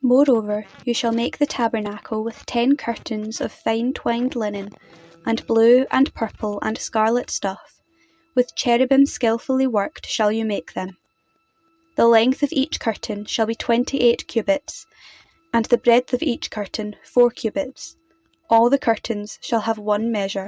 Moreover, you shall make the tabernacle with 10 curtains of fine twined linen, and blue and purple and scarlet stuff. With cherubim skillfully worked shall you make them. The length of each curtain shall be 28 cubits, and the breadth of each curtain 4 cubits. All the curtains shall have one measure.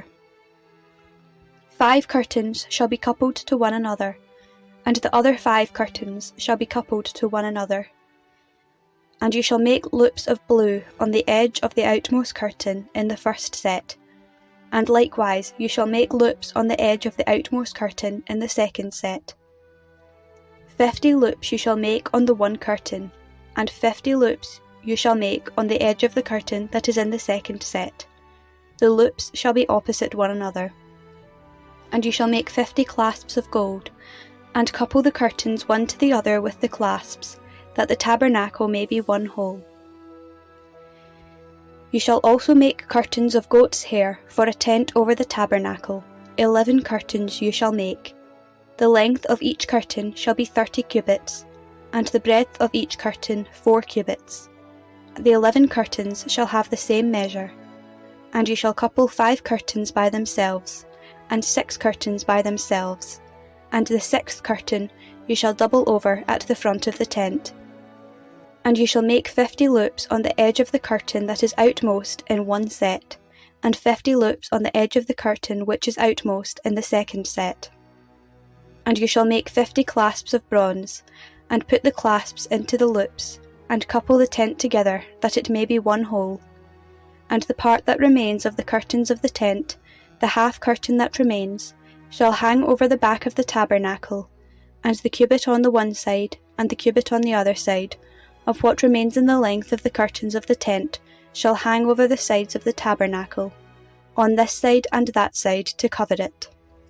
5 curtains shall be coupled to one another, and the other 5 curtains shall be coupled to one another. And you shall make loops of blue on the edge of the outmost curtain in the first set, and likewise you shall make loops on the edge of the outmost curtain in the second set. 50 loops you shall make on the one curtain, and 50 loops you shall make on the edge of the curtain that is in the second set. The loops shall be opposite one another. And you shall make 50 clasps of gold, and couple the curtains one to the other with the clasps, that the tabernacle may be one whole. You shall also make curtains of goat's hair for a tent over the tabernacle. 11 curtains you shall make. The length of each curtain shall be 30 cubits, and the breadth of each curtain 4 cubits. The 11 curtains shall have the same measure. And you shall couple 5 curtains by themselves, and 6 curtains by themselves, and the 6th curtain you shall double over at the front of the tent. And you shall make 50 loops on the edge of the curtain that is outmost in one set, and 50 loops on the edge of the curtain which is outmost in the second set. And you shall make 50 clasps of bronze, and put the clasps into the loops, and couple the tent together, that it may be one whole. And the part that remains of the curtains of the tent, the half curtain that remains, shall hang over the back of the tabernacle, and the cubit on the one side, and the cubit on the other side, of what remains in the length of the curtains of the tent, shall hang over the sides of the tabernacle, on this side and that side, to cover it.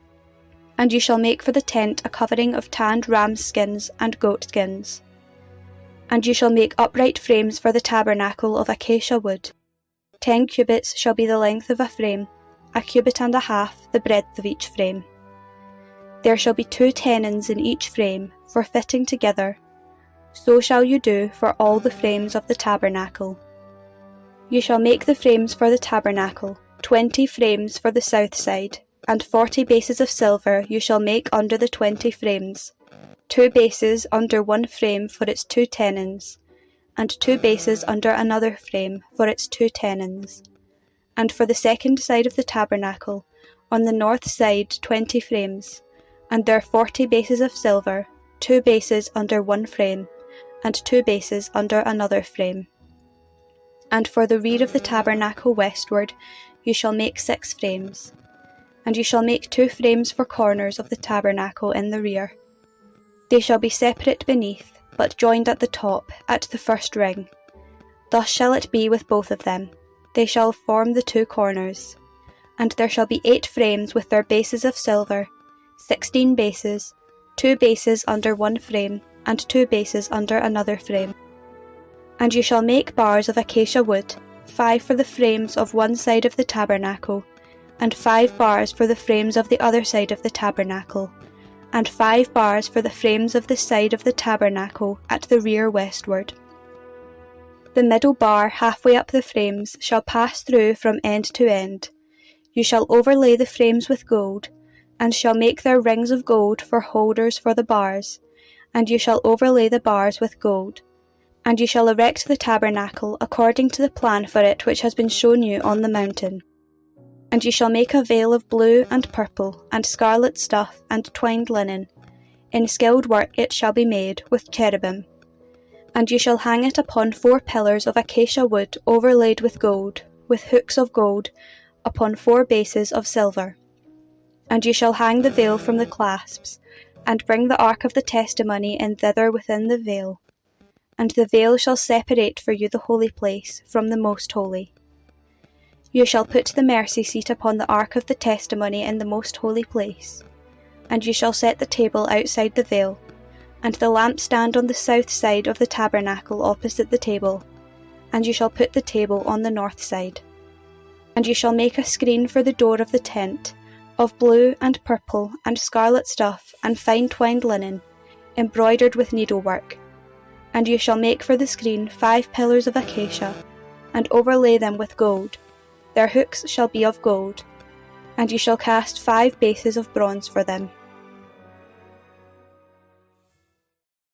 And you shall make for the tent a covering of tanned ram skins and goat skins. And you shall make upright frames for the tabernacle of acacia wood. 10 cubits shall be the length of a frame, a cubit and a half the breadth of each frame. There shall be 2 tenons in each frame, for fitting together. So shall you do for all the frames of the tabernacle. You shall make the frames for the tabernacle, 20 frames for the south side, and 40 bases of silver you shall make under the 20 frames, 2 bases under one frame for its 2 tenons, and 2 bases under another frame for its 2 tenons. And for the second side of the tabernacle, on the north side 20 frames, and there 40 bases of silver, 2 bases under one frame, and 2 bases under another frame. And for the rear of the tabernacle westward you shall make 6 frames. And you shall make 2 frames for corners of the tabernacle in the rear. They shall be separate beneath, but joined at the top, at the first ring. Thus shall it be with both of them. They shall form the 2 corners. And there shall be 8 frames with their bases of silver, 16 bases, 2 bases under one frame, and 2 bases under another frame. And you shall make bars of acacia wood, 5 for the frames of one side of the tabernacle, and 5 bars for the frames of the other side of the tabernacle, and 5 bars for the frames of the side of the tabernacle at the rear westward. The middle bar halfway up the frames shall pass through from end to end. You shall overlay the frames with gold, and shall make their rings of gold for holders for the bars, and you shall overlay the bars with gold. And you shall erect the tabernacle according to the plan for it which has been shown you on the mountain. And you shall make a veil of blue and purple, and scarlet stuff, and twined linen. In skilled work it shall be made, with cherubim. And you shall hang it upon 4 pillars of acacia wood overlaid with gold, with hooks of gold, upon 4 bases of silver. And you shall hang the veil from the clasps, and bring the ark of the testimony in thither within the veil. And the veil shall separate for you the holy place from the most holy. You shall put the mercy seat upon the ark of the testimony in the most holy place. And you shall set the table outside the veil, and the lampstand on the south side of the tabernacle opposite the table, and you shall put the table on the north side. And you shall make a screen for the door of the tent, of blue and purple and scarlet stuff and fine twined linen, embroidered with needlework. And you shall make for the screen 5 pillars of acacia, and overlay them with gold. Their hooks shall be of gold. And you shall cast 5 bases of bronze for them.